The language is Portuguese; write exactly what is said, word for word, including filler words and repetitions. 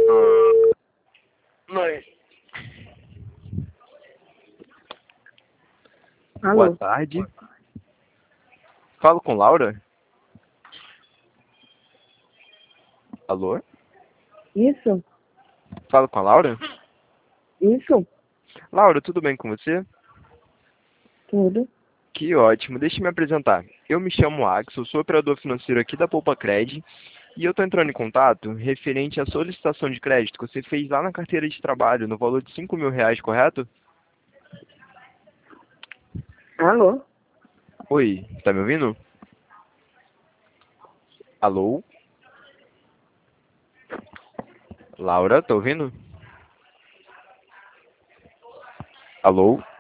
Ah, mãe. Boa Alô? tarde. Falo com Laura? Alô? Isso? Falo com a Laura? Isso? Laura, tudo bem com você? Tudo? Que ótimo. Deixa eu me apresentar. Eu me chamo Axel, sou operador financeiro aqui da Poupa Cred e eu estou entrando em contato referente à solicitação de crédito que você fez lá na carteira de trabalho no valor de cinco mil reais, correto? Alô? Oi, tá me ouvindo? Alô? Laura, tá ouvindo? Alô?